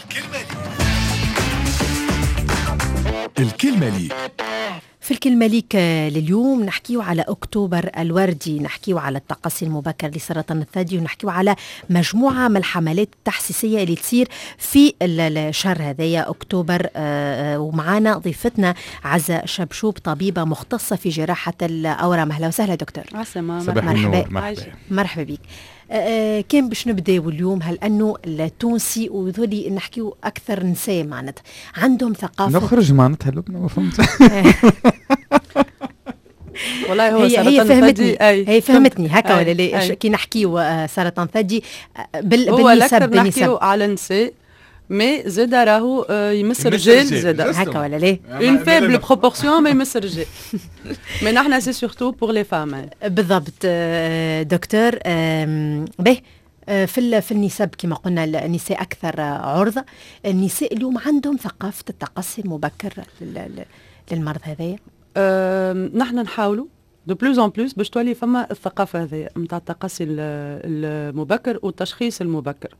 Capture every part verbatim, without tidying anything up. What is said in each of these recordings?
الكلمة لي الكلمة لي في الكلمة ليك لليوم نحكيو على أكتوبر الوردي، نحكيو على التقصي المبكر لسرطان الثدي، ونحكيو على مجموعة من الحملات التحسيسية اللي تصير في الشهر هذايا أكتوبر. ومعانا ضيفتنا عزة شبشوب، طبيبة مختصة في جراحة الأورام. أهلا وسهلا دكتور. عسلامة. مرحبا. مرحبا مرحبا بك. أه كان باش نبداو اليوم هل انه التونسي وذولي نحكيو اكثر نساء معناتها عندهم ثقافه نخرج معناتها لبنى ما فهمت. والله هو هي هي فهمتني هي فهمتني هكا ولا لا؟ كي نحكيو سرطان ثدي بال هو بالنسب نحكيو على نساء مي زاد راهو يمس رجال زاد هكا ولا لا؟ اون فيبل بروبورسيون ما يمس رجال. مي نحنا سي سورتو بور لي فام. بالضبط دكتور. به في في النسب كما قلنا النساء اكثر عرضه. النساء اليوم عندهم ثقافه التقصي المبكر للمرض هذايا. نحن نحاولوا دو بلوز ان بلوس باش تولي فما الثقافه هذه نتاع التقصي المبكر والتشخيص المبكر.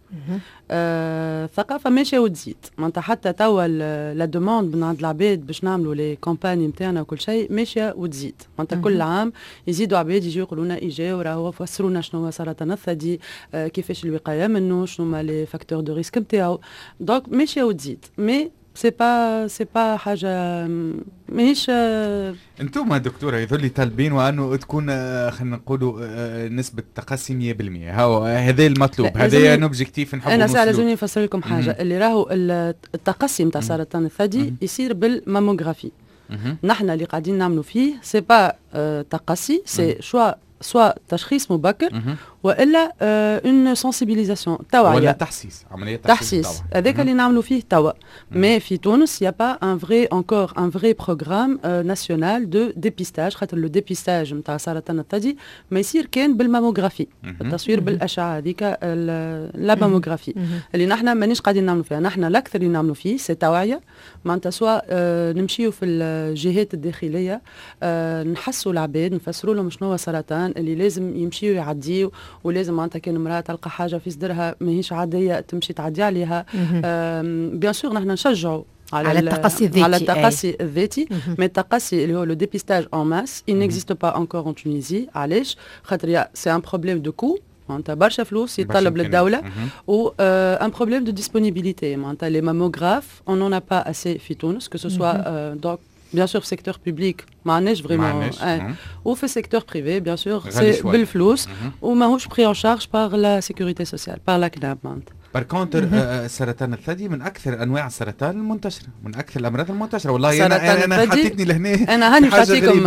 الثقافه آه ماشيه وتزيد معناتها حتى توا لا دوموند من عند العباد باش نعملوا لي كومباني نتاعنا وكل شيء ماشيه وتزيد معناتها كل عام يزيدوا عباد يجيو يقولوا لنا اجاو راهو فسروا لنا شنو هو سرطان الثدي، آه كيفاش الوقايه منه، شنو هما لي فاكتور دو ريسك نتاعو. دونك ماشيه وتزيد مي سي با سي با حاجه ماهيش. انتم دكتوره يظل طالبين وانه تكون خلينا نقولوا نسبه تقصي مية بالمية. هاو هذا المطلوب، هذا ان اوبجيكتيف نحبوا انا ساعه لازمني نفسر لكم حاجه. اللي راهو التقصي نتاع سرطان الثدي يصير بالماموغرافي. نحن اللي قاعدين نعملوا فيه سي با تقصي، سي شوا سواء تشخيص مبكر والا اون سنسيبيليزاسيون توعيه ولا تحسيس، عمليه تحسيس. تحسيس هذاك اللي نعملوا فيه توا. مي في تونس يا با ان فري انكور ان فري بروغرام ناسيونال دو ديبيستاج، خاطر لو ديبيستاج نتاع سرطان الثدي ما يصير كان بالماموغرافي، التصوير بالاشعه هذيك لا ماموغرافي اللي نحن مانيش قاعدين نعملوا فيها. نحن الاكثر اللي نعملوا فيه سي توعيه معناتها، سواء نمشيو في الجهات الداخليه نحسوا العباد نفسروا لهم شنو هو سرطان اللي لازم يمشيو يعديو، ولازم معناتها كان امراه تلقى حاجه في صدرها ماهيش عاديه تمشي تعدي عليها. بيان سور نحن نشجعوا على, على التقصي الذاتي، على التقصي الذاتي. مي التقصي اللي هو لو ديبيستاج ان ماس il n'existe pas encore en Tunisie. علاش؟ خاطر سي ان بروبليم دو كو معناتها برشا فلوس يتطلب للدوله، و ان بروبليم دو ديسبونيبيليتي معناتها لي ماموغراف اون نون ا با اسي في تونس كو سو سوا دونك bien sûr في secteur public ما عندناش فريمون، وفي secteur privé bien sûr c'est بالفلوس وماهوش pris en charge par la sécurité sociale par la C N A M. بار كونتر سرطان الثدي من اكثر انواع السرطان المنتشره، من اكثر الامراض المنتشره. والله انا انا حطيتني لهنا، انا هاني حاطيكم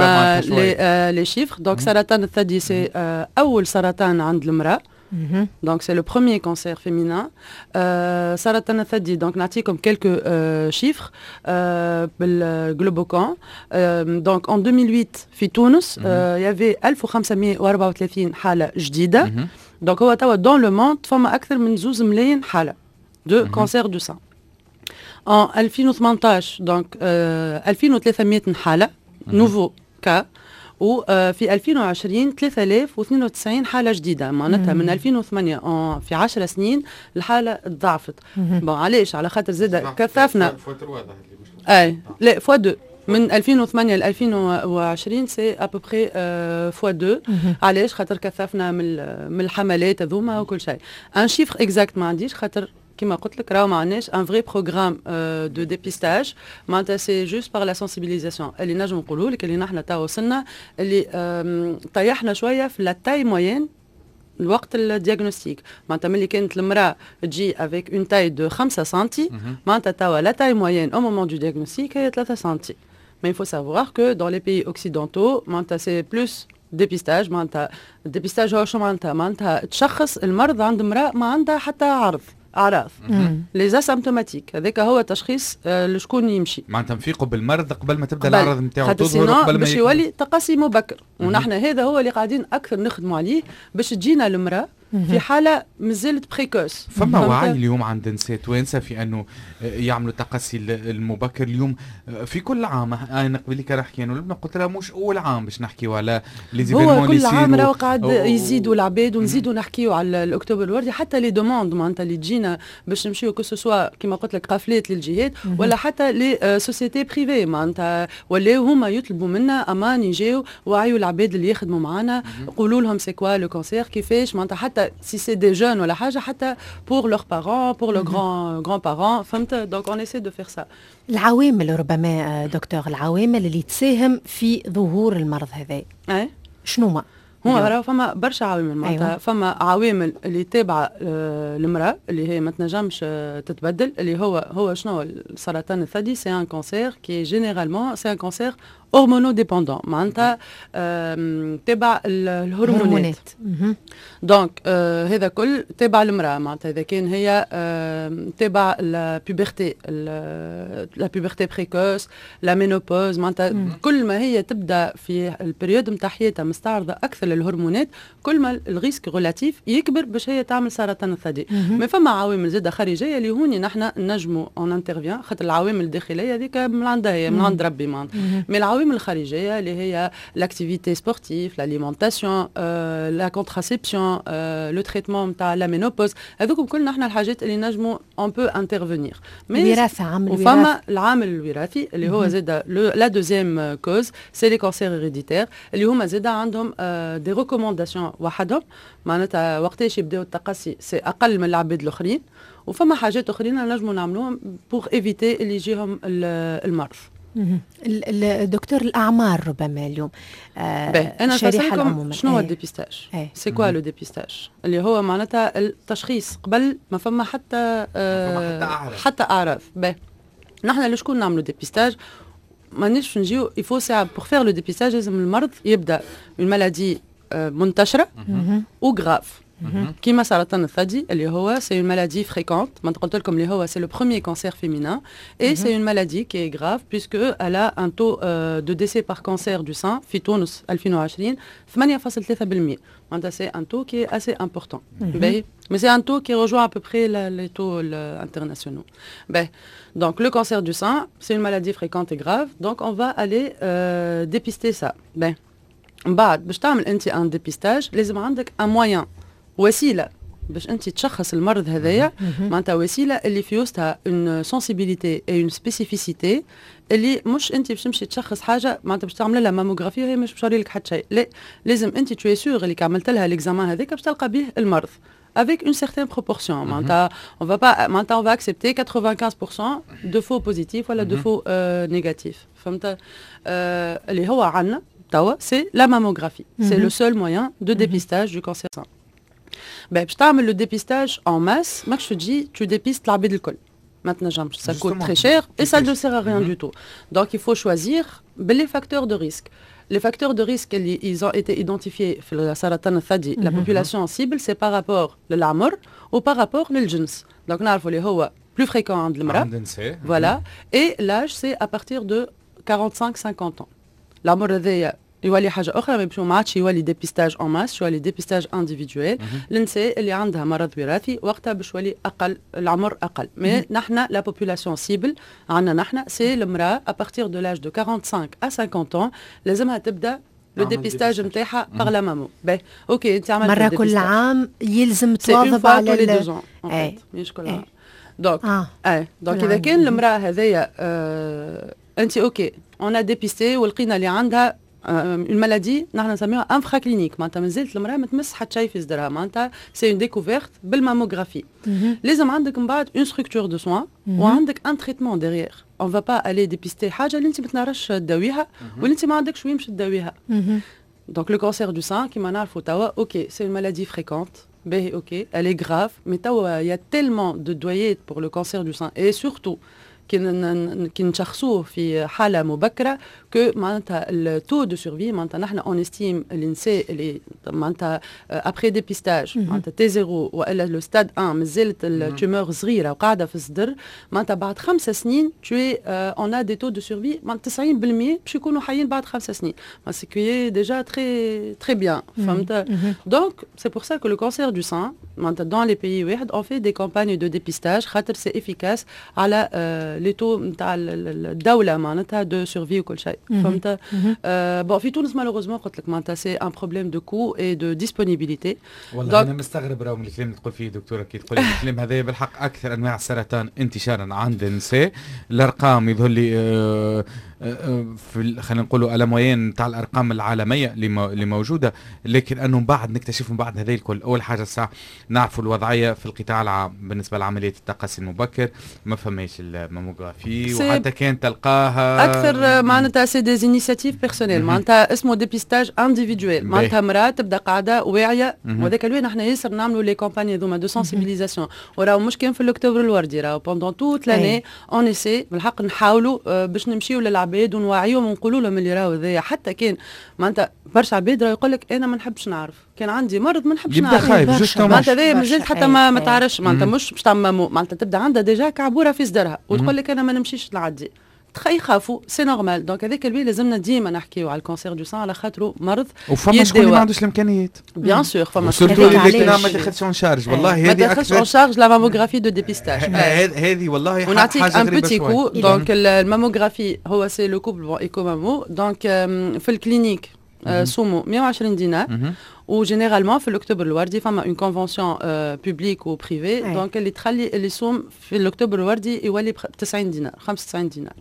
لي لي شيفر. دونك سرطان الثدي سي اول سرطان عند المراه. Donc c'est le premier cancer féminin. Euh, سرطان الثدي donc نعطيكم quelques euh, chiffres euh, بالجلوبوكان. euh, donc en deux mille huit في تونس il euh, y avait ألف وخمسمية وأربعة وثلاثين حالة جديدة. donc هو توا dans le monde فما أكثر من زوز ملايين حالة de cancer du sein. en ألفين وثمانطاش donc euh, ألفين وثلاثمية حالة nouveau cas. وفي ألفين وعشرين ثلاثة آلاف واثنين وتسعين حالة جديدة معناتها من ألفين وثمانية في عشر سنين الحالة تضاعفت. بون علاش؟ على خاطر زاد كثفنا اي لا فوا دو من ألفين وثمانية ل ألفين وعشرين سي ابوبري فوا دو. علاش؟ خاطر كثفنا من من الحملات هذوما وكل شيء. ان شيفر اكزاكت ما عنديش خاطر كما قلت لك راهو ما عندناش ان فري بروغرام دو ديبيستاج معناتها سي جوست بار لا سنسيبيليزاسيون. اللي نجم نقولوا لك اللي نحن توا وصلنا اللي طيحنا شويه في لا تاي موين الوقت الدياغنوستيك. معناتها ملي كانت المراه تجي افيك اون تاي دو خمسة سنتي معناتها توا لا تاي موين او مومون دو دياغنوستيك هي ثلاثة سنتي. مي il faut savoir que dans les pays occidentaux معناتها سي بلوس ديبيستاج. معناتها الديبيستاج هو شو معناتها؟ معناتها تشخص المرض عند امراه ما عندها حتى عرض اعراض لي اسيمبتوماتيك. هذاك هو تشخيص آه لشكون يمشي معناتها نفيقوا بالمرض قبل ما تبدا الاعراض نتاعو تظهر، قبل ما باش يولي تقصي مبكر. ونحن هذا هو اللي قاعدين اكثر نخدموا عليه باش تجينا المراه في حاله مازالت بريكوس. فما وعي اليوم عند نساء توانسه في انه يعملوا التقصي المبكر اليوم في كل عام. انا قبل كي نحكي انا قلت لها مش اول عام باش نحكيوا على لي زيفينمون هو كل عام راهو قاعد يزيدوا العباد ونزيدوا نحكيوا على الاكتوبر الوردي، حتى لي دوموند معناتها اللي تجينا باش نمشيو كو سوسوا كيما قلت لك قافلات للجهات ولا حتى لي سوسيتي بريفي معناتها ولاو هما يطلبوا منا امان يجيو وعيوا العباد اللي يخدموا معنا قولوا لهم سي كوا لو كونسير كيفاش معناتها حتى سي سي دي جون ولا حاجه حتى بور لور بارون بور لو غران غران بارون فهمت. دونك اون ايسي دو فير سا. العوامل ربما دكتور، العوامل اللي تساهم في ظهور المرض هذا اي شنو ما هو راهو فما برشا عوامل معناتها. أيوة. فما عوامل اللي تابعه آه المراه اللي هي ما تنجمش آه تتبدل، اللي هو هو شنو السرطان الثدي. سي ان كونسير كي جينيرالمون سي ان كونسير هرمونو ديبوندون معناتها آه تابع الهرمونات. دونك آه هذا كل تابع المراه معناتها اذا كان هي آه تابع البوبرتي لا بوبرتي بريكوس لا مينوبوز معناتها كل ما هي تبدا في البريود نتاع حياتها مستعرضه اكثر للهرمونات كل ما الريسك ريلاتيف يكبر باش هي تعمل سرطان الثدي. مي فما عوامل زاده خارجيه اللي هوني نحن نجموا اون انترفيان خاطر العوامل الداخليه هذيك من عندها هي من عند ربي معناتها. مي العوامل الخارجيه اللي هي لاكتيفيتي سبورتيف لاليمونطاسيون لا كونتراسيبسيون لو تريتمون نتاع لا مينوبوز هذوكم كل نحن الحاجات اللي نجموا اون بو انترفينير. الوراثه عامل وفما العامل الوراثي اللي هو زاده لا دوزيام كوز سي لي كونسير هيريديتير اللي هما زاده عندهم دي ريكومونداسيون وحدهم معناتها وقتاش يبداو التقصي سي اقل من العباد الاخرين وفما حاجات اخرين نجموا نعملوهم بور ايفيتي اللي يجيهم المرض. الدكتور الأعمار ربما اليوم آه أنا أسألكم شنو هو الديبيستاج؟ سي كوا لو ديبيستاج؟ اللي هو معناتها التشخيص قبل ما فما حتى آه حتى أعراض. باهي نحن لشكون نعملوا ديبيستاج؟ مانيش نجيو يفو ساعة بور فير لو ديبيستاج لازم المرض يبدأ من مالادي آه منتشرة وغراف كيما سرطان الثدي اللي هو سي اون مالادي فريكونت. ما قلت لكم اللي هو سي لو بروميير كانسير فيمينان اي سي اون مالادي كي غراف بيسكو الا ان تو دو ديسي بار كانسير دو سان في تونس ألفين وعشرين ثمانية فاصلة ثلاثة بالمئة معناتها سي ان تو كي اسي امبورطون. باهي مي سي ان تو كي رجوع ا بوبري لي تو انترناسيونال. باهي دونك لو كانسير دو سان سي اون مالادي فريكونت اي غراف دونك اون فا الي ديبيستي سا. باهي من بعد باش تعمل انت ان ديبيستاج لازم عندك ان موان وسيله باش انت تشخص المرض هذايا معناتها وسيله اللي في وسطها اون سونسيبيليتي اي اون سبيسيفيسيتي اللي مش انت باش تمشي تشخص حاجه معناتها باش تعمل لها ماموغرافي وهي مش باش توري لك حتى شيء. لا لازم انت تو سور اللي عملت لها ليكزامان هذاك باش تلقى به المرض avec une certaine proportion. معناتها on va pas معناتها on va accepter quatre-vingt-quinze pour cent de faux positifs ولا de faux négatifs. فهمت اللي هو عندنا توا سي لا ماموغرافي سي لو سول موين دو ديبيستاج دو كانسير سان. باش تعمل لو ديبيستاج en masse ماكش تجي tu dépistes العباد الكل ما تنجمش ça coûte très cher et ça ne sert à rien du tout. Donc il faut choisir les facteurs de risque. Les facteurs de risque ils ont été identifiés في السرطان الثدي la population cible c'est par rapport للعمر ou par rapport للجنس. Donc نعرفوا اللي هو plus fréquent عند المرأة voilà et l'âge c'est à partir de quarante-cinq cinquante ans. العمر هذايا يولي حاجه اخرى ما يمشيو ما عادش يولي ديبيستاج اون ماس يولي ديبيستاج انديفيدويل. النساء اللي عندها مرض وراثي وقتها باش يولي اقل العمر اقل. مي نحنا لا بوبولاسيون سيبل عندنا نحنا سي المراه ابارتيغ دو لاج دو quarante-cinq à cinquante ans لازمها تبدا لو ديبيستاج نتاعها باغ لا مامو. باهي اوكي انت عملت مره كل عام يلزم تواظب على لي دو زون اي مش كل عام. دونك اه اي دونك اذا كان المراه هذيا آه انت اوكي اون ا ديبيستي ولقينا اللي عندها اون مالادي نحن نسميوها انفرا كلينيك معناتها مازالت المراه ما تمس حتى شيء في صدرها معناتها سي اون ديكوفيرت بالماموغرافي. لازم عندك من بعد اون ستركتور دو سوان وعندك ان تريتمون ديغيير. اون فا با الي ديبيستي حاجه اللي انت ما تنعرفش تداويها واللي انت ما عندكش وين باش تداويها. دونك لو كانسير دو سان كيما نعرفوا توا اوكي سي اون مالادي فريكونت باهي اوكي elle est grave mais توا il y a tellement de doyers pour le cancer du sein et surtout كي نشخصوه في حاله مبكره كو معناتها التو دو سيرفي معناتها نحن اون استيم النساء اللي معناتها ابخي ديبيستاج معناتها تي زيرو والا لو ستاد واحد مازالت التيومور صغيره وقاعده في الصدر معناتها بعد خمس سنين توي اون ا دي تو دو سيرفي معناتها تسعين بالمية باش يكونوا حيين بعد خمس سنين سي كي ديجا تري تري بيان فهمت دونك سي بور سا كو لو كانسير دو سان معناتها دون لي بيي واحد اون في دي كامباني دو ديبيستاج خاطر سي افيكاس على لي تو نتاع الدوله معناتها دو سيرفي وكل شيء فهمت بون في تونس مالوغوزمون قلت لك معناتها سي ان بروبليم دو كو اي دو ديسبونيبيليتي والله انا مستغرب راهو من الكلام اللي تقول فيه دكتوره كي تقول الكلام هذا بالحق اكثر انواع السرطان انتشارا عند النساء الارقام يظهر لي آه في خلينا نقولوا على موين تاع الارقام العالميه اللي موجوده لكن انه بعد نكتشف من بعد هذا الكل اول حاجه الساعه نعرفوا الوضعيه في القطاع العام بالنسبه لعمليه التقصي المبكر ما فماش الماموغرافي وحتى كان تلقاها اكثر معناتها سي دي انيشيتيف بيرسونيل معناتها اسمه ديبيستاج انديفيدويل معناتها مراه تبدا قاعده واعيه وهذاك الوقت نحن ياسر نعملوا لي كومباني هذوما دو سنسيبيليزاسيون وراهو مش كان في الاكتوبر الوردي راهو بوندون توت لاني اون اسي بالحق نحاولوا باش نمشيو للعباد ونوعيهم ونقولوا لهم اللي راهو ذا حتى كان معناتها برشا عباد راه يقول لك انا ما نحبش نعرف كان عندي مرض ما نحبش نعرف معناتها ذا مازال حتى ما ما تعرفش معناتها مش باش تعمم معناتها تبدا عندها ديجا كعبوره في صدرها وتقول لك انا ما نمشيش نعدي تخي يخافوا سي نورمال دونك هذاك البي لازمنا ديما نحكيو على الكونسير دو سان على خاطرو مرض وفما شكون ما عندوش الامكانيات بيان سور فما شكون اللي ما تاخذش اون شارج والله هذه ما تاخذش اون شارج لا ماموغرافي دو ديبيستاج هذه والله ونعطيك ان بوتي كو دونك الماموغرافي هو سي لو كوبل بون ايكو مامو دونك في الكلينيك سومو مية وعشرين دينار وجينيرالمون في الاكتوبر الوردي فما اون كونفونسيون بوبليك وبريفي دونك اللي تخلي اللي سوم في الاكتوبر الوردي يولي تسعين دينار خمسة وتسعين دينار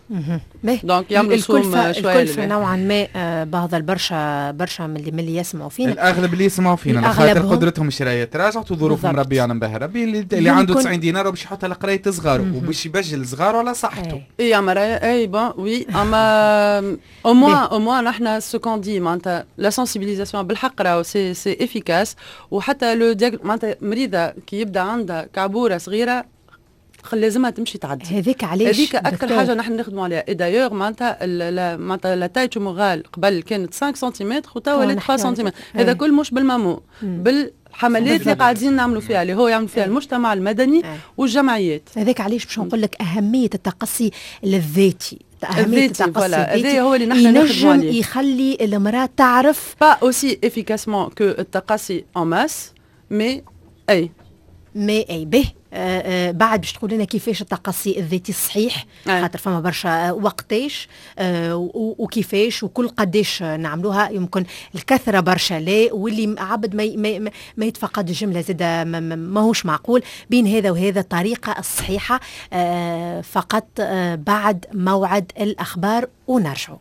دونك يعملوا سوم شويه الكلفه نوعا ما بعض البرشا برشا من اللي, من اللي يسمعوا فينا الاغلب اللي يسمعوا فينا خاطر قدرتهم الشرايه تراجعت وظروفهم ربي يعلم بها ربي اللي, اللي عنده تسعين دينار باش يحطها لقرايه صغار وباش يبجل صغار على صحته اي اما اي بون وي اما او موان او موان نحن سو كون دي معناتها لا سنسيبيليزاسيون بالحق راهو سي سي افيكاس وحتى لو معناتها مريضه كي يبدا عندها كعبوره صغيره لازمها تمشي تعدي هذيك علاش هذيك اكثر حاجه نحن نخدموا عليها اي دايوغ معناتها معناتها لا تاي تومورال قبل كانت خمسة سنتيمتر وتوا ولات ثلاثة سنتيمتر هذا كل مش بالمامو بالحملات اللي قاعدين نعملوا فيها اللي هو يعمل فيها المجتمع المدني والجمعيات هذاك علاش باش نقول لك اهميه التقصي الذاتي أهمية التقصي الذاتي هو اللي نحن نخدموا عليه يخلي المراه تعرف با اوسي افيكاسمون كو التقصي ان ماس مي اي مي اي به آه آه بعد باش تقول لنا كيفاش التقصي الذاتي الصحيح خاطر فما برشا وقتاش آه وكيفاش وكل قداش نعملوها يمكن الكثره برشا لا واللي عبد ما ما, ما يتفقد الجمله زاد ما, ماهوش معقول بين هذا وهذا الطريقه الصحيحه آه فقط آه بعد موعد الاخبار ونرجعوا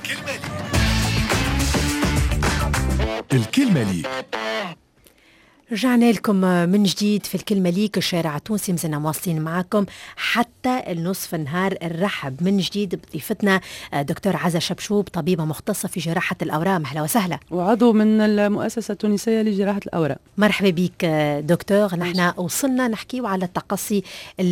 الكلمه لي رجعنا لكم من جديد في الكلمة ليك الشارع التونسي مازلنا مواصلين معكم حتى النصف النهار. الرحب من جديد بضيفتنا دكتور عزة شبشوب طبيبة مختصة في جراحة الأورام. أهلا وسهلا. وعضو من المؤسسة التونسية لجراحة الأورام. مرحبا بك دكتور. نحن وصلنا نحكيو على التقصي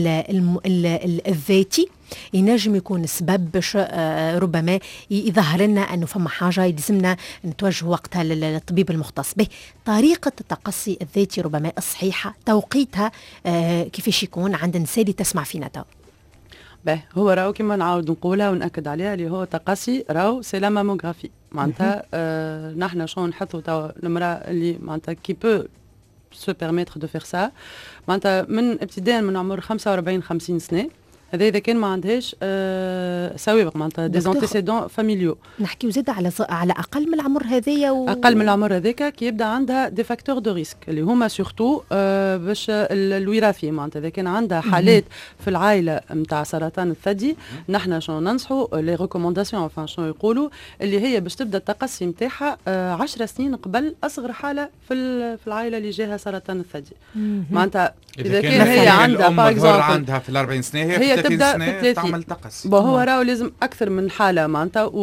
الذاتي ينجم يكون سبب باش ربما يظهر لنا انه فما حاجه يلزمنا نتوجه وقتها للطبيب المختص به. طريقه التقصي الذاتي ربما الصحيحه توقيتها كيفاش يكون عند النساء اللي تسمع فينا تو؟ به هو راهو كما نعاود نقولها ونأكد عليها اللي هو تقصي راهو سي لا ماموغرافي معناتها آه نحن شنو نحثوا تو المراه اللي معناتها كي بو سو بيرميتر دو فير سا معناتها من ابتداء من عمر خمسة وأربعين خمسين سنه هذا اذا كان ما عندهاش أه سوابق معناتها دي زانتيسيدون فاميليو. نحكيو زاد على على اقل من العمر هذايا و... اقل من العمر هذاك كي يبدا عندها دي فاكتور دو ريسك اللي هما سورتو أه باش الوراثي معناتها اذا كان عندها حالات في العائله نتاع سرطان الثدي نحن شنو ننصحوا لي ريكومونداسيون فان شنو يقولوا اللي هي باش تبدا التقصي نتاعها أه عشر سنين قبل اصغر حاله في في العائله اللي جاها سرطان الثدي معناتها اذا, إذا كان هي عندها باغ عندها في الأربعين سنه هي, هي تبدا في ثلاثين تعمل تقصي. هو راهو لازم اكثر من حاله معناتها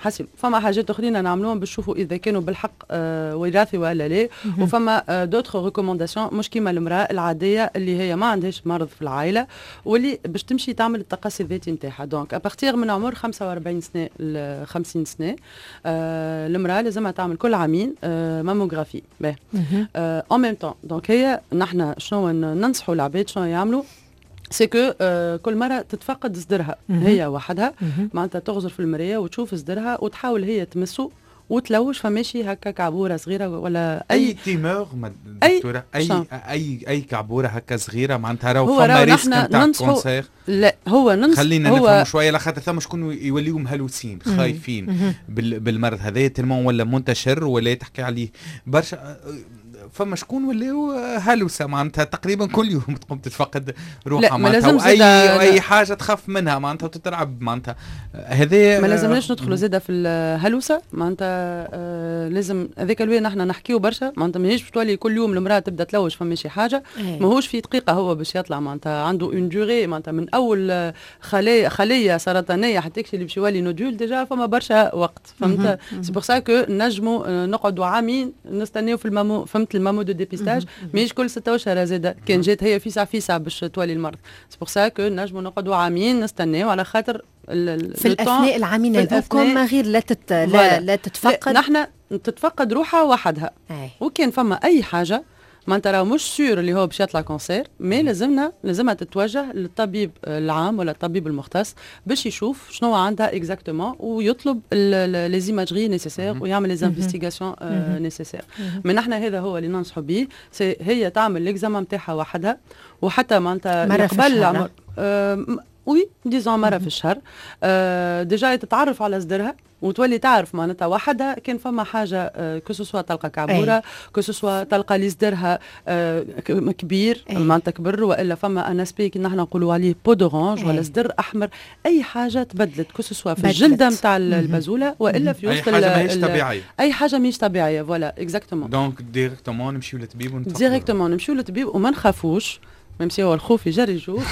حسب فما حاجات اخرين نعملوهم باش نشوفوا اذا كانوا بالحق آه وراثي ولا لا. وفما آه دوتر ريكومونداسيون مش كيما المراه العاديه اللي هي ما عندهاش مرض في العائله واللي باش تمشي تعمل التقصي الذاتي نتاعها. دونك ابارتيغ من عمر خمسة وأربعين سنه ل خمسين سنه آه المراه لازمها تعمل كل عامين آه ماموغرافي. باهي اون ميم طون. دونك هي نحن شنو ننصحوا العباد شنو يعملوا سي كو آه كل مره تتفقد صدرها هي وحدها معناتها تغزر في المرايه وتشوف صدرها وتحاول هي تمسه وتلوش فماشي هكا كعبوره صغيره ولا اي اي تيمور دكتوره اي اي اي, أي كعبوره هكا صغيره معناتها راهو فما ريسك نتاع كونسير. لا هو ننصح خلينا نفهم شويه لخاطر ثم شكون يوليو مهلوسين خايفين بالمرض هذا تلمون ولا منتشر ولا تحكي عليه برشا. فما شكون ولاو هلوسه معناتها تقريبا كل يوم تقوم تتفقد روحها معناتها اي اي حاجه تخاف منها معناتها وتترعب معناتها هذا ما لازمناش ندخلوا زاده في الهلوسه معناتها آه لازم هذاك الوقت نحن نحكيو برشا معناتها ماهيش باش تولي كل يوم المراه تبدا تلوج فما شي حاجه ماهوش في دقيقه هو باش يطلع معناتها عنده اون دوري معناتها من اول خليه خليه سرطانيه حتى يكشي اللي باش يولي نودول ديجا فما برشا وقت فهمت. سي بور سا كو نجموا نقعدوا عامين نستناو في المامو فهمت المامو دو ديبيستاج ماهيش كل ستة اشهر زاده كان جات هي فيسع فيسع باش تولي المرض. سي بور سا كو نجموا نقعدوا عامين نستناو على خاطر في الاثناء العامين هذوكم غير لا تت... لا, لا تتفقد نحن تتفقد روحها وحدها. أي. وكان فما اي حاجه ما انت راه مش سور اللي هو باش يطلع كونسير مي لازمنا لازمها تتوجه للطبيب العام ولا الطبيب المختص باش يشوف شنو عندها اكزاكتومون ويطلب لي زيماجري نيسيسير ويعمل لي انفستيغاسيون نيسيسير. من احنا هذا هو اللي ننصحوا به هي تعمل ليكزامان نتاعها وحدها وحتى ما انت قبل عمر وي ديزون مره في الشهر أه ديجا تتعرف على صدرها وتولي تعرف معناتها وحدها كان فما حاجه أه كسوسوا تلقى كعبوره كسوسوا تلقى لي صدرها أه كبير معناتها كبر والا فما ان اسبي كي نحن نقولوا عليه بو دورانج ولا صدر احمر اي حاجه تبدلت كسوسوا في الجلده نتاع البازوله والا في وسط اي حاجه ماهيش طبيعيه اي حاجه ماهيش طبيعيه فوالا اكزاكتومون. دونك ديريكتومون نمشيو للطبيب ونتفقدوا ديريكتومون نمشيو للطبيب وما نخافوش ميم سي هو الخوف يجري يشوف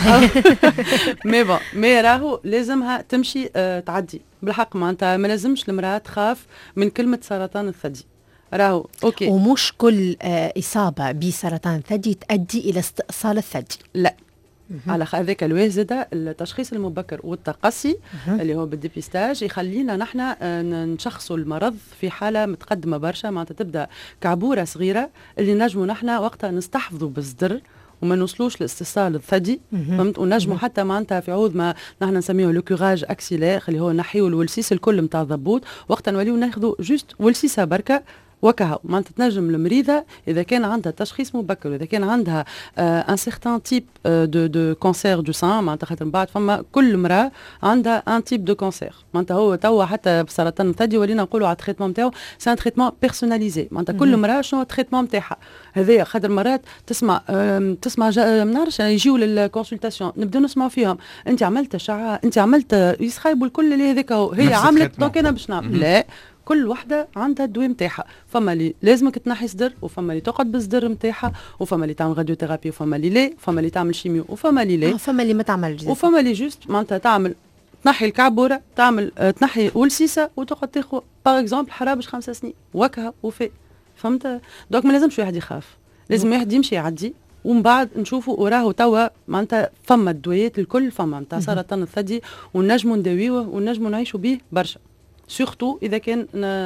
مي بون مي راهو لازمها تمشي آه تعدي بالحق معناتها ما لازمش المراه تخاف من كلمه سرطان الثدي راهو اوكي. ومش كل آه اصابه بسرطان الثدي تؤدي الى استئصال الثدي لا على هذاك الوازده التشخيص المبكر والتقصي اللي هو بالديبيستاج يخلينا نحن نشخصوا المرض في حاله متقدمه برشا معناتها تبدا كعبوره صغيره اللي نجموا نحن وقتها نستحفظوا بالصدر وما نوصلوش لاستئصال الثدي فهمت. ونجموا حتى معناتها في عوض ما نحن نسميه لو كوراج اكسيلير اللي هو نحيو الولسيس الكل نتاع الضبوط وقتها نوليو ناخذوا جوست ولسيسه بركه وكها معناتها تنجم المريضه اذا كان عندها تشخيص مبكر اذا كان عندها ان سيغتان تيب دو دو كونسير دو سان معناتها خاطر من بعد فما كل امراه عندها ان تيب دو كونسير معناتها هو توا حتى بسرطان الثدي ولينا نقولوا على التريتمون نتاعو سي ان تريتمون بيرسوناليزي معناتها كل امراه شنو التريتمون نتاعها هذايا. خاطر مرات تسمع تسمع ما نعرفش يجيو للكونسلتاسيون نبداو نسمعوا فيهم انت عملت اشعه انت عملت يسخايبوا الكل اللي هذاك هي عملت دونك انا باش نعمل لا كل وحده عندها الدواء نتاعها. فما اللي لازمك تنحي صدر وفما اللي تقعد بالصدر نتاعها وفما اللي تعمل راديوثيرابي وفما اللي لا وفما اللي تعمل شيميو وفما اللي لا وفما اللي ما تعملش وفما اللي جوست معناتها تعمل تنحي الكعبوره تعمل اه تنحي ولسيسه وتقعد تاخذ باغ اكزومبل حرابش خمس سنين وكها وفي فهمت. دونك ما لازمش واحد يخاف لازم واحد يمشي يعدي ومن بعد نشوفوا وراه توا معناتها فما الدويات الكل فما نتاع سرطان الثدي ونجموا نداويوه ونجموا نعيشوا به برشا سورتو اذا كان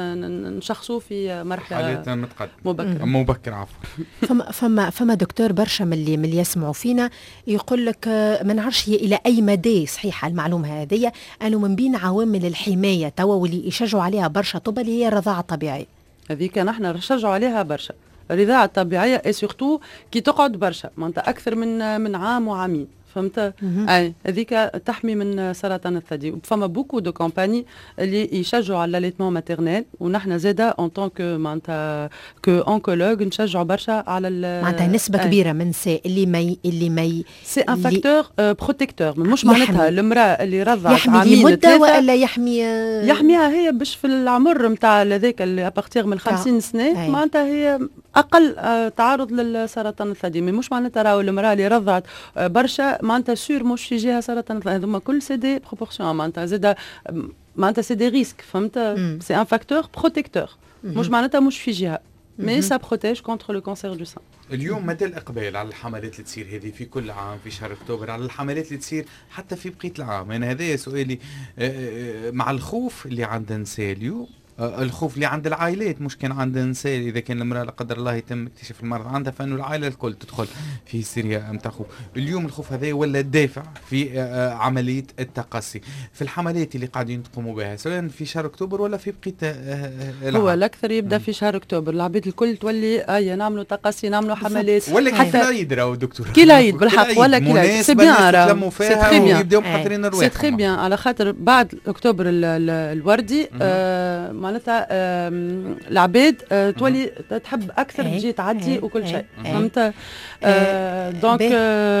نشخصوه في مرحله مبكره مبكر عفوا. فما فما فما دكتور برشا من اللي من اللي يسمعوا فينا يقول لك ما نعرفش هي الى اي مدى صحيحه المعلومه هذه انه من بين عوامل الحمايه توا واللي يشجعوا عليها برشا طب اللي هي الرضاعه الطبيعيه. هذيك نحن نشجعوا عليها برشا الرضاعه الطبيعيه اي سورتو كي تقعد برشا معناتها اكثر من من عام وعامين فهمت. اي هذيك تحمي من سرطان الثدي. فما بوكو دو كومباني اللي يشجعوا على لاليتمون ماتيرنيل ونحن زاده اون طون كو معناتها كو اونكولوج نشجعوا برشا على معناتها نسبه أي. كبيره من سي اللي ما اللي ما سي ان فاكتور بروتيكتور مش معناتها المراه اللي رضعت عامين مده ولا يحمي يحميها هي باش في العمر نتاع هذاك اللي ابارتيغ من خمسين سنه معناتها هي اقل تعرض للسرطان الثدي. مش معناتها راهو المراه اللي رضعت برشا معناتها سور مش يجيها سرطان. هذوما كل سي دي بروبورسيون معناتها زاده معناتها سي دي ريسك فهمت سي ان فاكتور بروتيكتور مش معناتها مش في جهه مي سا بروتيج كونتر لو كانسير دو سان. اليوم مدى الاقبال على الحملات اللي تصير هذه في كل عام في شهر اكتوبر على الحملات اللي تصير حتى في بقيه العام؟ انا يعني هذا سؤالي مع الخوف اللي عند النساء اليوم، الخوف اللي عند العائلات مش كان عند النساء اذا كان المراه لا قدر الله يتم اكتشاف المرض عندها فانه العائله الكل تدخل في سيريا نتاع خوف. اليوم الخوف هذا ولا الدافع في عمليه التقصي في الحملات اللي قاعدين تقوموا بها سواء في شهر اكتوبر ولا في بقيه العام؟ هو الاكثر يبدا في شهر اكتوبر، العباد الكل تولي اي نعملوا تقصي نعملوا حملات ولا كيف العيد راهو دكتور كي العيد بالحق ولا كي العيد سي بيان راهو سي تري بيان ويبداو محضرين الرواح سي تري بيان على خاطر بعد اكتوبر الوردي معناتها العباد أه تولي تحب اكثر تجي تعدي وكل شيء فهمت. أه دونك أه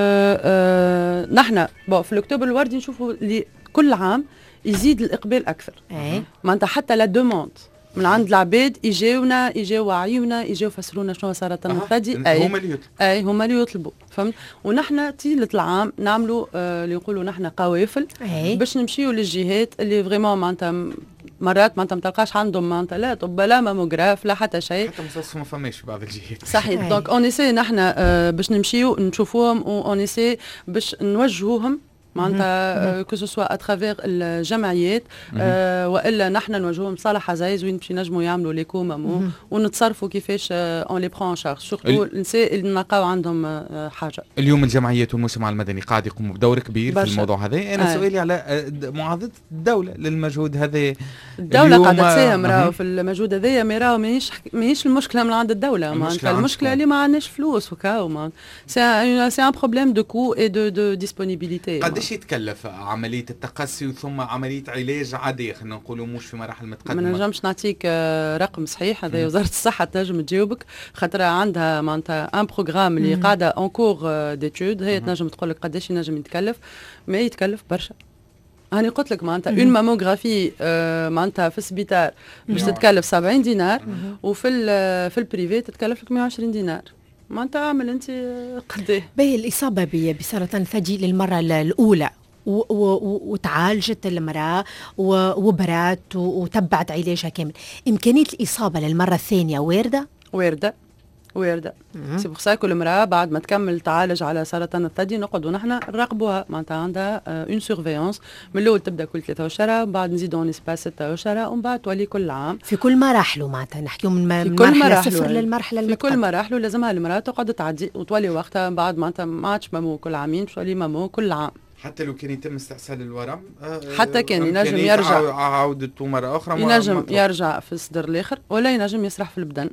أه نحن في الاكتوبر الوردي نشوفوا اللي كل عام يزيد الاقبال اكثر معناتها حتى لا دوموند من عند العباد يجيونا يجيو وعيونا يجيو فسرونا شنو سرطان الثدي. اي هما اللي يطلبوا اي هما اللي يطلبوا فهمت. ونحن طيله العام نعملوا آه اللي يقولوا نحن قوافل باش نمشيو للجهات اللي فريمون معناتها مرات معناتها ما تلقاش عندهم معناتها لا طب لا ماموغراف لا حتى شيء حتى مستشفى ما فماش في بعض الجهات صحيح. دونك اون ايسي نحن آه باش نمشيو نشوفوهم اون ايسي باش نوجهوهم معناتها كو سو سوا اترافير الجمعيات آه والا نحن نوجهوهم صالح عزايز وين باش ينجموا يعملوا لي كومامو ونتصرفوا كيفاش اون لي برون شارج سورتو النساء اللي نلقاو عندهم آه حاجه. اليوم الجمعيات والمجتمع المدني قاعد يقوموا بدور كبير برشا في الموضوع هذا. انا آه. سؤالي على معارضه الدوله للمجهود هذا. الدوله قاعده تساهم راهو في المجهود هذايا مي راهو ماهيش ماهيش المشكله من عند الدوله معناتها المشكله اللي ما عندناش فلوس وكاو سي سي ان بروبليم دو كو اي دو دو ديسپونيبيليتي. قداش يتكلف عمليه التقصي ثم عمليه علاج عاديه خلينا نقولوا مش في مراحل متقدمه؟ ما نجمش نعطيك رقم صحيح هذا وزاره الصحه تنجم تجاوبك خاطر عندها معناتها ان بروغرام اللي قاعده اون كور ديتود هي تنجم تقول لك قداش ينجم يتكلف ما يتكلف برشا. هاني قلت لك معناتها اون ماموغرافي آه معناتها في السبيطار باش تتكلف سبعين دينار وفي في البريفي تتكلف لك مئة وعشرين دينار معناتها اعمل انت قديه. باهي الاصابه بسرطان الثدي للمره الاولى وتعالجت المراه وبرات وتبعت علاجها كامل، امكانيه الاصابه للمره الثانيه وارده؟ وارده وارده سي بوغ سا كل امراه بعد ما تكمل تعالج على سرطان الثدي نقعدوا نحن نراقبوها معناتها عندها اون سيرفيونس من الاول تبدا كل ثلاثة اشهر بعد نزيدوا نسباس ستة اشهر ومن بعد تولي كل عام في كل مراحله معناتها نحكيو من مرحله صفر للمرحله في كل مراحله لازمها المراه تقعد تعدي وتولي وقتها بعد معناتها ما عادش مامو كل عامين تولي مامو كل عام. حتى لو كان يتم استئصال الورم حتى كان ينجم يرجع عودته مرة أخرى ينجم يرجع في الصدر الآخر ولا ينجم يسرح في البدن.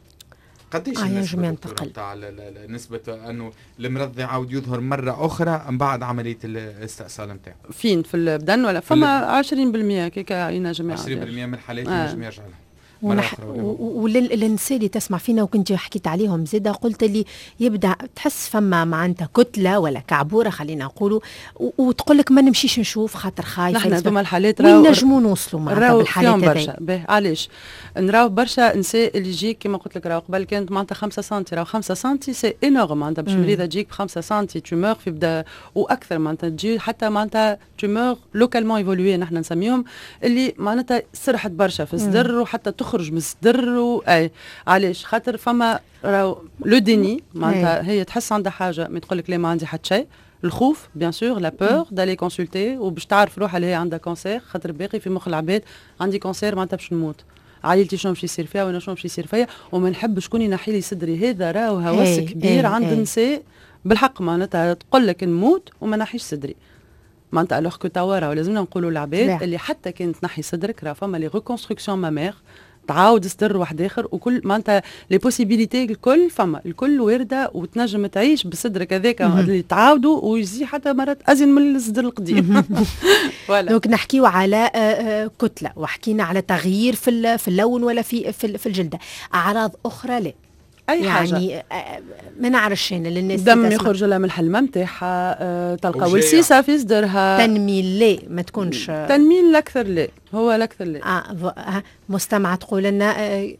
قديش آه النسبة ينتقل تاع نسبة أنه المرض يعاود يظهر مرة أخرى بعد عملية الاستئصال نتاعو؟ فين في البدن ولا فما عشرين بالمئة كيكا ينجم يعاود عشرين بالمئة من الحالات آه. ينجم يرجع لها. ونح... وللنساء اللي تسمع فينا وكنت حكيت عليهم زيدا قلت لي يبدا تحس فما معناتها كتله ولا كعبوره خلينا نقولوا وتقول لك ما نمشيش نشوف خاطر خايفه. نحن هذوما الحالات راهو نجموا نوصلوا معناتها بالحالات برشا باهي علاش نراو برشا نساء اللي يجيك كما قلت لك راهو قبل كانت معناتها خمسة سنتي راهو خمسة سنتي سي انورم معناتها باش مريضه تجيك بخمسة سنتي تومور في بدا واكثر معناتها تجي حتى معناتها تومور لوكالمون ايفولوي نحن نسميهم اللي معناتها سرحت برشا في الصدر وحتى تخرج من الصدر اي علاش خاطر فما راهو لو ديني معناتها هي تحس عندها حاجه ما تقول لك لا ما عندي حتى شيء الخوف بيان سور لا بور دالي كونسلتي وباش تعرف روحها اللي هي عندها كونسير خاطر باقي في مخ العباد عندي كونسير معناتها باش نموت عائلتي شنو باش يصير فيها وانا شنو باش يصير فيا وما نحب شكون ينحي لي صدري. هذا راهو هوس كبير عند النساء بالحق معناتها تقول لك نموت وما نحيش صدري معناتها الوغ كو توا راهو لازمنا نقولوا للعباد اللي حتى كان تنحي صدرك راه فما لي ريكونستركسيون مامير تعاود صدر واحد اخر وكل معناتها لي بوسيبيليتي الكل فما الكل وارده وتنجم تعيش بصدرك هذاك اللي تعاودوا ويزي حتى مرات ازين من الصدر القديم. دونك نحكيو على كتله وحكينا على تغيير في في اللون ولا في في الجلده. اعراض اخرى لا اي يعني حاجه يعني ما نعرفش انا للناس دم يخرج لها من الحلمه نتاعها أه تلقى ولسيسه في صدرها. تنميل لا ما تكونش تنميل الاكثر لا هو الاكثر لا. آه مستمع تقول لنا آه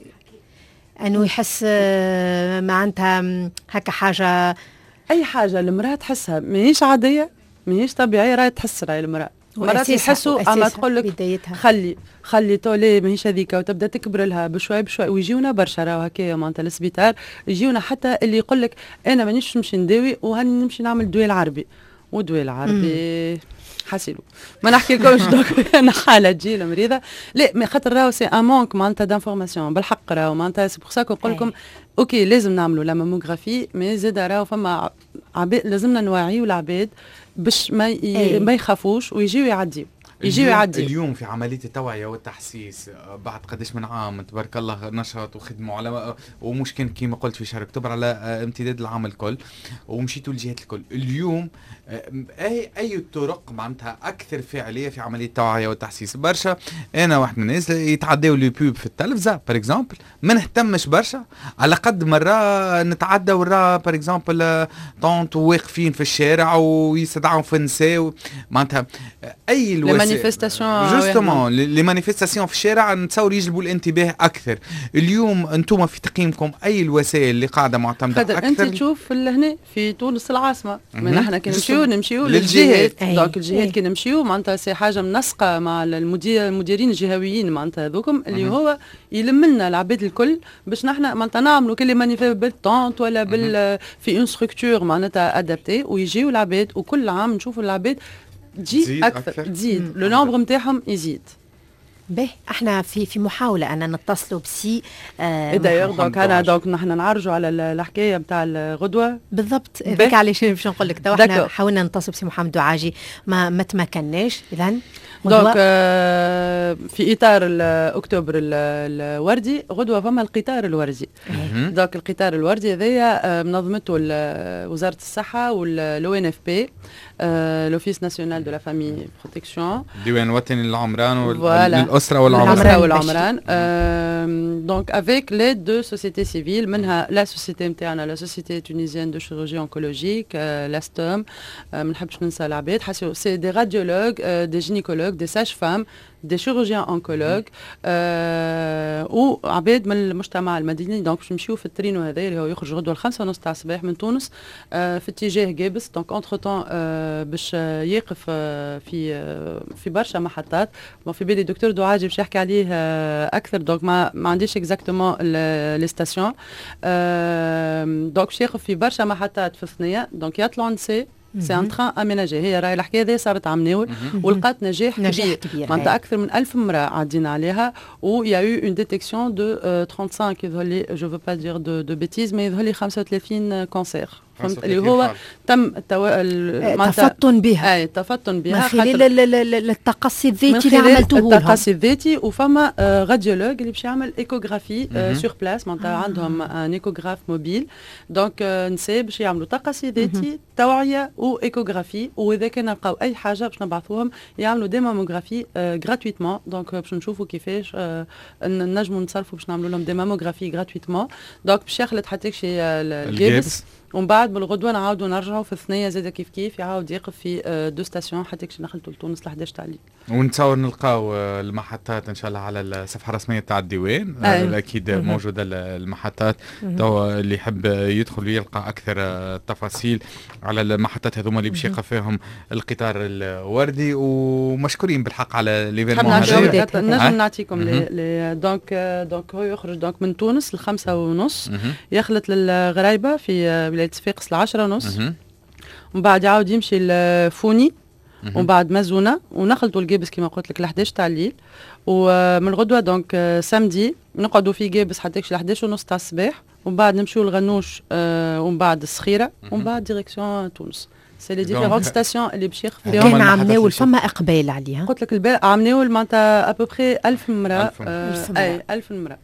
انه يحس آه معناتها هكا حاجه اي حاجه المراه تحسها ماهيش عاديه ماهيش طبيعيه راهي تحس راهي المراه مرات يحسوا اما تقول لك بدايتها خلي خلي تولي ماهيش هذيك وتبدا تكبر لها بشوي بشوي ويجيونا برشا راهو هكايا معناتها السبيطار يجيونا حتى اللي يقول لك انا مانيش نمشي نداوي وهاني نمشي نعمل دوي العربي ودوي العربي حسيلو ما نحكي لكمش دوك انا حاله تجي المريضه لا ما خاطر راهو سي ان مونك معناتها دانفورماسيون بالحق راهو معناتها سي بور سا نقول لكم اوكي لازم نعملوا لا ماموغرافي مي زاد راهو فما عباد لازمنا نوعيوا العباد باش ما ي... ما يخافوش ويجيو يعديو يجيو يعدي. اليوم في عمليه التوعيه والتحسيس بعد قداش من عام تبارك الله نشاط وخدموا على ومش كان كيما قلت في شهر اكتوبر على امتداد العام الكل ومشيتوا للجهات الكل. اليوم اي اي الطرق معناتها اكثر فاعليه في عمليه التوعيه والتحسيس؟ برشا انا واحد من الناس يتعداو لي بوب في التلفزه بار اكزومبل ما نهتمش برشا على قد مره نتعدى ورا بار اكزومبل طونت واقفين في الشارع ويستدعوا في النساء معناتها اي الوسائل مانيفستاسيون جوستومون لي مانيفستاسيون في الشارع نتصور يجلبوا الانتباه اكثر. اليوم انتم في تقييمكم اي الوسائل اللي قاعده معتمده اكثر؟ انت تشوف هنا في تونس العاصمه من احنا كي نمشيو نمشيو للجهات دونك الجهات كي نمشيو معناتها سي حاجه منسقه مع المدير المديرين الجهويين معناتها هذوكم اللي هو يلم لنا العباد الكل باش نحن معناتها نعملوا كل مانيفي بالطونت ولا بال في اون ستركتور معناتها ادابتي ويجيو العباد وكل عام نشوفوا العباد تزيد اكثر, أكثر. تزيد لو نومبر نتاعهم يزيد. به احنا في في محاوله ان نتصلوا بسي آه دايوغ دونك انا دونك نحن نعرجوا على الحكايه نتاع الغدوه بالضبط هذاك علاش باش نقول لك تو احنا حاولنا نتصل بسي محمد دعاجي ما ما تمكناش اذا دونك آه في اطار اكتوبر الوردي غدوه فما القطار الوردي دونك القطار الوردي هذايا منظمته وزاره الصحه والو ان اف بي لوفيس ناسيونال دو لا فامي بروتيكسيون الديوان الوطني للعمران والاسره والعمران والعمران دونك افيك لي دو سوسيتي سيفيل منها لا سوسيتي نتاعنا لا سوسيتي تونيزيان دو شيروجي اونكولوجيك لاستوم ما نحبش ننسى العباد حاسو سي دي راديولوج دي جينيكولوج دي ساج فام دي شيروجيان اونكولوج وعباد من المجتمع المدني دونك باش نمشيو في الترينو هذا اللي هو يخرج غدوه الخمسة ونص تاع الصباح من تونس في اتجاه جابس دونك اونتر طون باش يقف في في برشا محطات في بالي الدكتور دعاجي باش يحكي عليه اكثر دونك ما ما عنديش اكزاكتومون لي ستاسيون دونك باش يقف في برشا محطات في الثنيه دونك يطلعوا نساء سي ان تران اميناجي هي راهي الحكايه هذه صارت عام ناول ولقات نجاح كبير معناتها اكثر من ألف امراه عدينا عليها و يا يو اون ديتيكسيون دو خمسة وثلاثين يظهر لي جو فو با دير دو دو بيتيز مي يظهر لي خمسة وثلاثين كونسير اللي هو تم التو... تفطن بها اي تفطن بها من خلال التقصي الذاتي اللي عملتوه لهم التقصي الذاتي وفما راديولوج اللي باش يعمل ايكوغرافي سور بلاس معناتها عندهم ان ايكوغراف موبيل دونك نساء باش يعملوا تقصي ذاتي توعيه وايكوغرافي واذا كان نلقاو اي حاجه باش نبعثوهم يعملوا دي ماموغرافي غراتويتمون دونك باش نشوفوا كيفاش نجموا نتصرفوا باش نعملوا لهم دي ماموغرافي غراتويتمون دونك باش يخلط حتى شي الجبس ومن بعد من الغدوه نعاودوا نرجعوا في الثنيه زاده كيف كيف يعاود يقف في دو ستاسيون حتى كي نخلطوا لتونس ل احداش تاع الليل ونتصور نلقاو المحطات ان شاء الله على الصفحه الرسميه تاع الديوان اكيد موجوده المحطات تو اللي يحب يدخل يلقى اكثر التفاصيل على المحطات هذوما اللي باش يقف فيهم القطار الوردي ومشكورين بالحق على ليفينمون هذا نجم نعطيكم لي دونك دونك هو يخرج دونك من تونس الخمسة ونص يخلط للغرايبه في ولايه صفاقس العشرة ونص ومن بعد يعاود يمشي لفوني ومن بعد مزونه ونخلطوا الجابس كما قلت لك ل احداش تاع الليل ومن الغدوه دونك سامدي نقعدوا في جابس حتى ل احداش ونص تاع الصباح ومن بعد نمشيو لغنوش ومن بعد الصخيره ومن بعد ديريكسيون تونس سي لي ديفيرونت ستاسيون اللي باش يخف فيهم كان عام ناول فما اقبال عليها قلت لك البارح عام ناول معناتها ابوبخي ألف امراه اي ألف امراه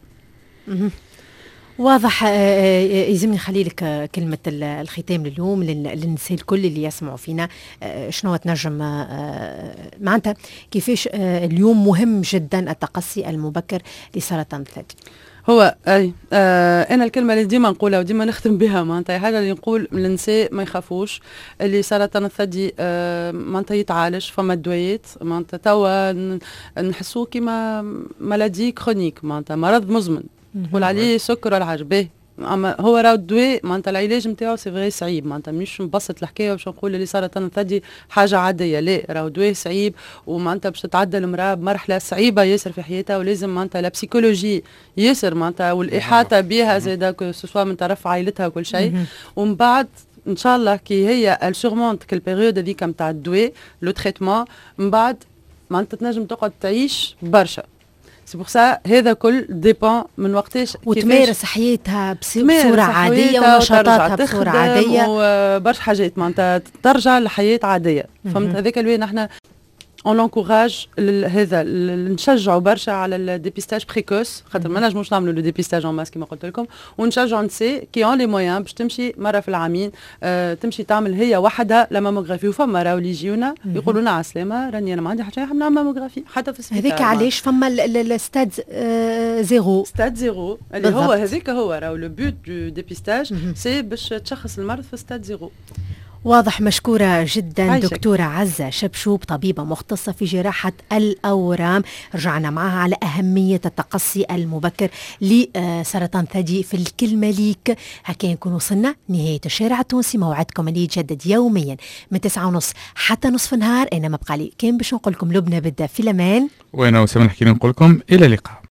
واضح. يلزمني نخلي لك كلمة الختام لليوم للنساء الكل اللي يسمعوا فينا شنو تنجم معناتها كيفاش اليوم مهم جدا التقصي المبكر لسرطان الثدي. هو اي آه انا الكلمه اللي ديما نقولها وديما نختم بها معناتها حاجه اللي نقول للنساء ما يخافوش اللي سرطان الثدي آه معناتها يتعالج فما الدويات معناتها توا نحسوه كيما مالادي كرونيك معناتها مرض مزمن تقول عليه سكر ولا حاجه به اما هو راهو الدواء معناتها العلاج نتاعو سي فغي صعيب، معناتها مش نبسط الحكايه باش نقول اللي سرطان الثدي حاجه عاديه، لا راهو دواء صعيب ومعناتها باش تتعدى المراه بمرحله صعيبه ياسر في حياتها، ولازم معناتها لا بسيكولوجي ياسر معناتها والاحاطه بها زاده كو سوسوا من طرف عائلتها وكل شيء. ومن بعد ان شاء الله كي هي السورمونت كل بيريود هذيك نتاع الدواء لو تريتمون، من بعد معناتها تنجم تقعد تعيش برشا. سي بور سا هذا كل ديبون من وقتاش وتمارس حياتها بصورة عادية ونشاطاتها بصورة عادية وبرشا حاجات معناتها ترجع لحياة عادية. فهمت هذاك الوقت نحن اون انكوراج هذا نشجعوا برشا على الديبيستاج بريكوس، خاطر ما نجموش نعملوا لو ديبيستاج اون ماس كيما قلت لكم، ونشجعوا النساء كي اون لي مويان باش تمشي مره في العامين آه تمشي تعمل هي وحدها لا ماموغرافي. وفما راهو اللي يجيونا يقولوا لنا عسلامه راني انا ما عندي حتى نعمل ماموغرافي حتى في السبيطار. هذاك علاش فما الستاد آه زيرو ستاد زيرو اللي هو هذاك هو راهو لو بوت دو ديبيستاج سي باش تشخص المرض في ستاد زيرو. واضح. مشكورة جدا عايشك. دكتورة عزة شبشوب طبيبة مختصة في جراحة الأورام، رجعنا معها على أهمية التقصي المبكر لسرطان ثدي في الكلمليك. هكا نكون وصلنا نهاية الشارع التونسي، موعدكم اللي يتجدد يوميا من تسعة ونص حتى نصف النهار. أنا مبقى لي كان باش نقول لكم لبنى بدأ في الأمان، وأنا وسام الحكيم نقول لكم إلى اللقاء.